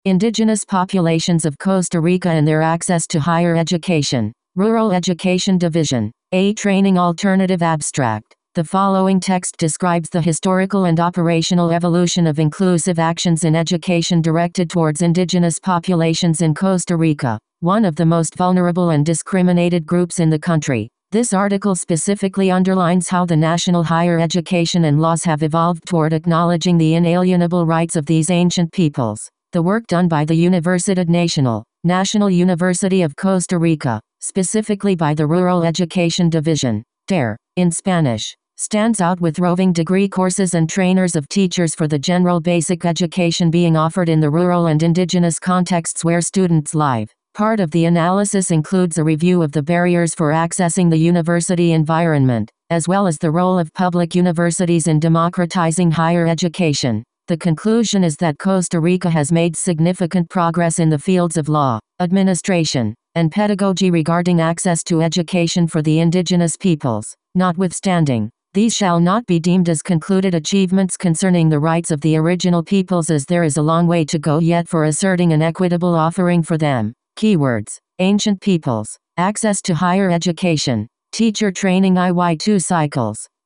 Indigenous populations of Costa Rica and their access to higher education. Rural Education Division. A Training Alternative Abstract. The following text describes the historical and operational evolution of inclusive actions in education directed towards indigenous populations in Costa Rica, one of the most vulnerable and discriminated groups in the country. This article specifically underlines how the national higher education and laws have evolved toward acknowledging the inalienable rights of these ancient peoples. The work done by the Universidad Nacional, National University of Costa Rica, specifically by the Rural Education Division, DARE, in Spanish, stands out with roving degree courses and trainers of teachers for the general basic education being offered in the rural and indigenous contexts where students live. Part of the analysis includes a review of the barriers for accessing the university environment, as well as the role of public universities in democratizing higher education. The conclusion is that Costa Rica has made significant progress in the fields of law, administration, and pedagogy regarding access to education for the indigenous peoples. Notwithstanding, these shall not be deemed as concluded achievements concerning the rights of the original peoples, as there is a long way to go yet for asserting an equitable offering for them. Keywords: ancient peoples, access to higher education, teacher training IY2 cycles.